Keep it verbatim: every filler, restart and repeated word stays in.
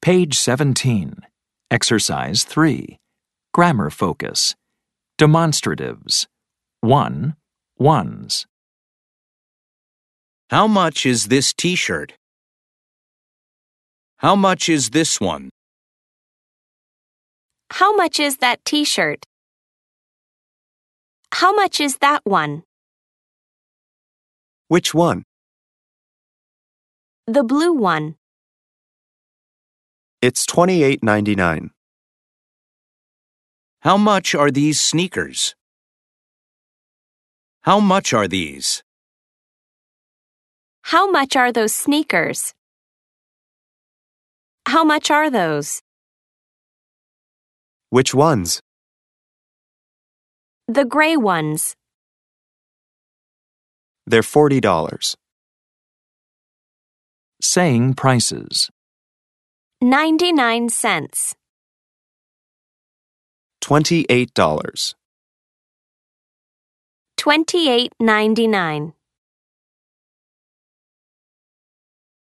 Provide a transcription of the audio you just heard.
Page seventeen. Exercise three. Grammar focus. Demonstratives. one. Ones. How much is this t-shirt? How much is this one? How much is that t-shirt? How much is that one? Which one? The blue one. It's twenty-eight ninety-nine. How much are these sneakers? How much are these? How much are those sneakers? How much are those? Which ones? The gray ones. They're forty dollars. Saying prices. ninety-nine cents. twenty-eight dollars. twenty-eight ninety-nine.